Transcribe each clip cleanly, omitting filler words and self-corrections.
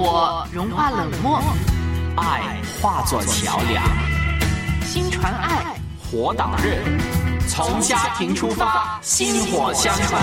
火融化冷漠， 爱化作桥梁， 心传爱， 火导热，从家庭出发，薪火相传。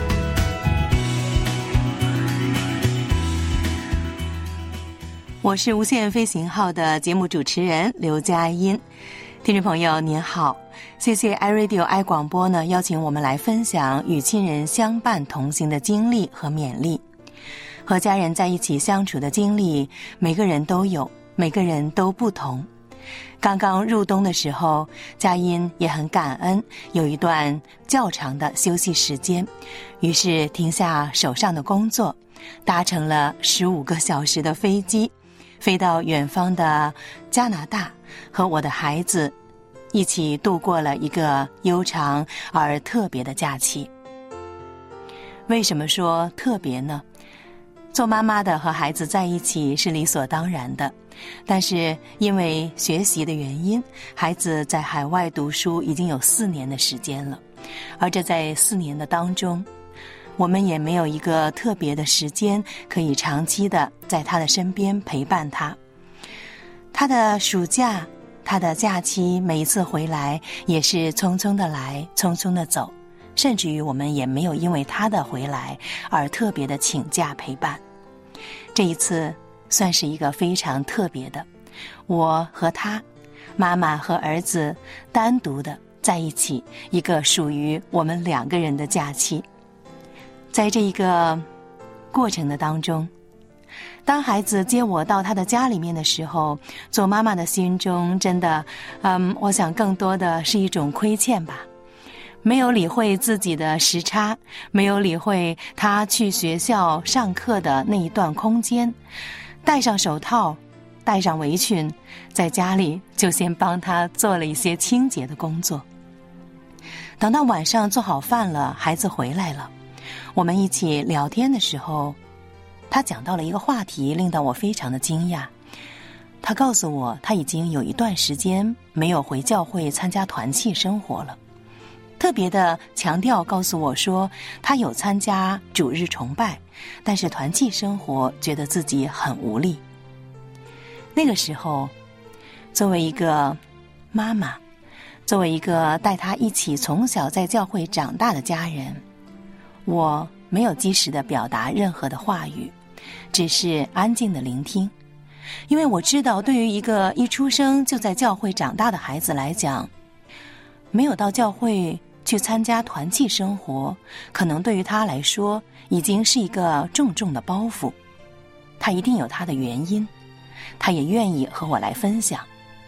我是无限飞行号的节目主持人刘佳音。听众朋友您好，谢谢 iRadio 爱广播呢邀请我们来分享与亲人相伴同行的经历和勉励。和家人在一起相处的经历，每个人都有，每个人都不同。刚刚入冬的时候，佳音也很感恩有一段较长的休息时间，于是停下手上的工作，搭乘了15个小时的飞机，飞到远方的加拿大，和我的孩子一起度过了一个悠长而特别的假期。为什么说特别呢？做妈妈的和孩子在一起是理所当然的，但是因为学习的原因，孩子在海外读书已经有4年的时间了，而这在4年的当中，我们也没有一个特别的时间可以长期的在他的身边陪伴他。他的暑假，他的假期，每一次回来也是匆匆的来，匆匆的走，甚至于我们也没有因为他的回来而特别的请假陪伴。这一次算是一个非常特别的，我和他，妈妈和儿子单独的在一起，一个属于我们2个人的假期。在这一个过程的当中，当孩子接我到他的家里面的时候，做妈妈的心中真的我想更多的是一种亏欠吧。没有理会自己的时差，没有理会他去学校上课的那一段空间，戴上手套，戴上围裙，在家里就先帮他做了一些清洁的工作。等到晚上做好饭了，孩子回来了，我们一起聊天的时候，他讲到了一个话题，令到我非常的惊讶。他告诉我，他已经有一段时间没有回教会参加团契生活了，特别的强调告诉我说，他有参加主日崇拜，但是团契生活觉得自己很无力。那个时候，作为一个妈妈，作为一个带他一起从小在教会长大的家人，我没有及时的表达任何的话语，只是安静的聆听。因为我知道，对于一个一出生就在教会长大的孩子来讲，没有到教会去参加团契生活，可能对于他来说已经是一个重重的包袱。他一定有他的原因，他也愿意和我来分享。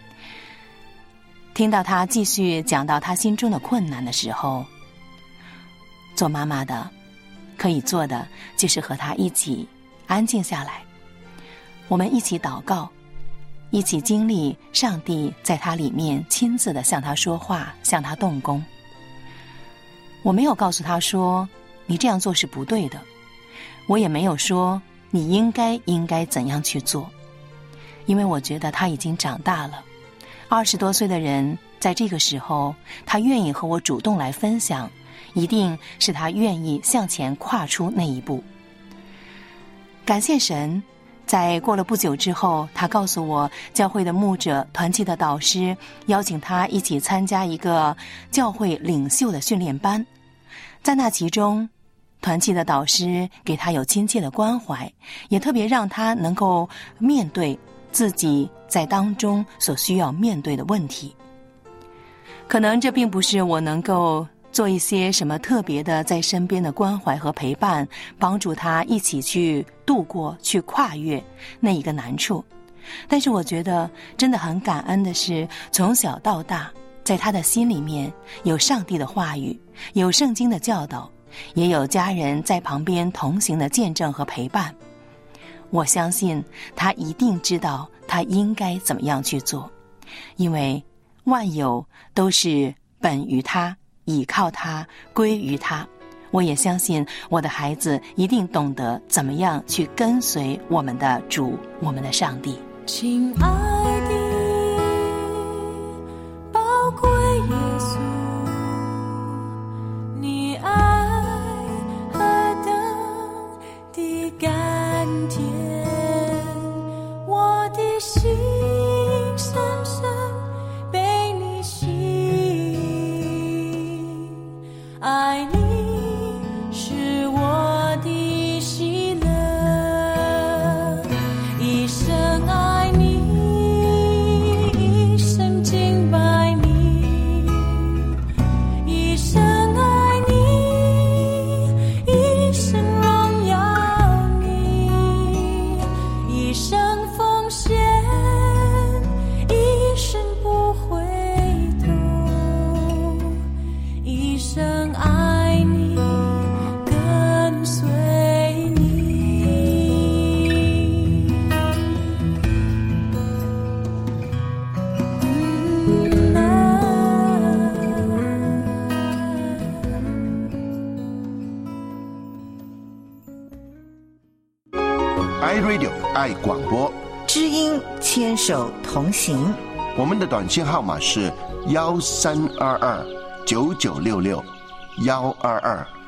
听到他继续讲到他心中的困难的时候，做妈妈的可以做的就是和他一起安静下来，我们一起祷告，一起经历上帝在他里面亲自的向他说话，向他动工。我没有告诉他说你这样做是不对的，我也没有说你应该怎样去做，因为我觉得他已经长大了。20多岁的人，在这个时候他愿意和我主动来分享，一定是他愿意向前跨出那一步。感谢神，在过了不久之后，他告诉我，教会的牧者、团契的导师邀请他一起参加一个教会领袖的训练班。在那其中，团契的导师给他有亲切的关怀，也特别让他能够面对自己在当中所需要面对的问题。可能这并不是我能够做一些什么特别的在身边的关怀和陪伴，帮助他一起去度过，去跨越那一个难处。但是我觉得真的很感恩的是，从小到大，在他的心里面有上帝的话语，有圣经的教导，也有家人在旁边同行的见证和陪伴。我相信他一定知道他应该怎么样去做，因为万有都是本于他，倚靠他，归于他。我也相信我的孩子一定懂得怎么样去跟随我们的主，我们的上帝。 亲爱的宝贵耶稣，你爱何等的甘甜， 心深深被你吸引，爱你是我的喜乐，一生爱你，一生敬拜你，一生爱你，一生荣耀你，一生奉献，一生不回头，一生爱你，跟随你。 iRadio 爱广播， 知音牵手同行。 我们的短信号码是13229966，1222